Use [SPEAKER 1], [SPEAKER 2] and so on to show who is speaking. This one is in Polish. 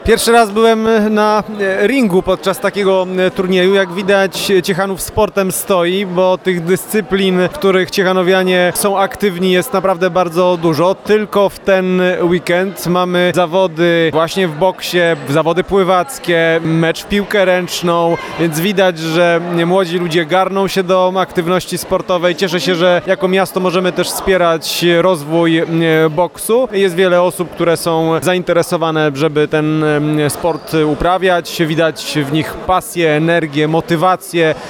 [SPEAKER 1] Pierwszy raz byłem na ringu podczas takiego turnieju. Jak widać, Ciechanów sportem stoi, bo tych dyscyplin, w których ciechanowianie są aktywni, jest naprawdę bardzo dużo. Tylko w ten weekend mamy zawody właśnie w boksie, zawody pływackie, mecz w piłkę ręczną, więc widać, że młodzi ludzie garną się do aktywności sportowej. Cieszę się, że jako miasto możemy też wspierać rozwój boksu. Jest wiele osób, które są zainteresowane, żeby ten sport uprawiać. Widać w nich pasję, energię, motywację